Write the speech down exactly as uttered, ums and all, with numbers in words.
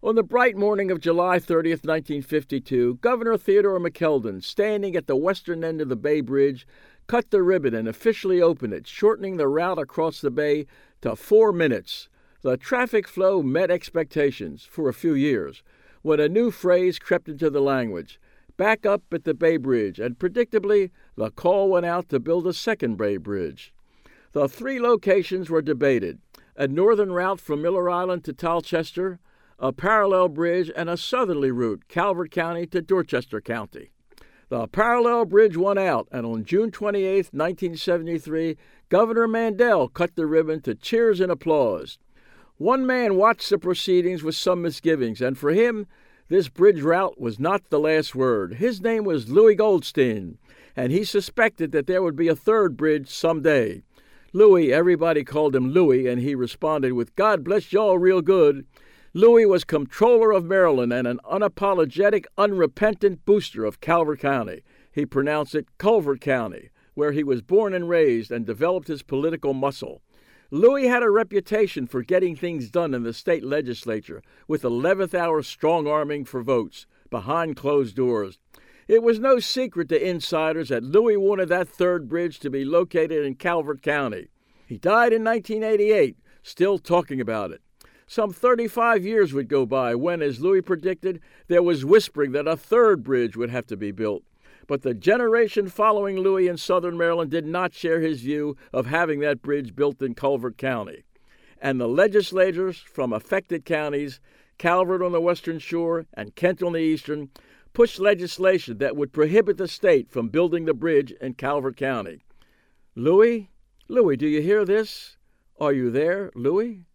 On the bright morning of July thirtieth, nineteen fifty-two, Governor Theodore McKeldin, standing at the western end of the Bay Bridge, cut the ribbon and officially opened it, shortening the route across the bay to four minutes. The traffic flow met expectations for a few years, when a new phrase crept into the language: back up at the Bay Bridge, and predictably, the call went out to build a second Bay Bridge. The three locations were debated: a northern route from Miller Island to Tolchester, a parallel bridge, and a southerly route, Calvert County to Dorchester County. The parallel bridge won out, and on June twenty-eighth, nineteen seventy-three, Governor Mandel cut the ribbon to cheers and applause. One man watched the proceedings with some misgivings, and for him, this bridge route was not the last word. His name was Louis Goldstein, and he suspected that there would be a third bridge someday. Louis, everybody called him Louis, and he responded with, "God bless y'all real good." Louis was Comptroller of Maryland and an unapologetic, unrepentant booster of Calvert County. He pronounced it Culver County, where he was born and raised and developed his political muscle. Louis had a reputation for getting things done in the state legislature with eleventh hour strong-arming for votes behind closed doors. It was no secret to insiders that Louis wanted that third bridge to be located in Calvert County. He died in nineteen eighty-eight, still talking about it. Some thirty-five years would go by when, as Louis predicted, there was whispering that a third bridge would have to be built. But the generation following Louis in southern Maryland did not share his view of having that bridge built in Culver County. And the legislators from affected counties, Calvert on the western shore and Kent on the eastern, pushed legislation that would prohibit the state from building the bridge in Calvert County. Louis? Louis, do you hear this? Are you there, Louis?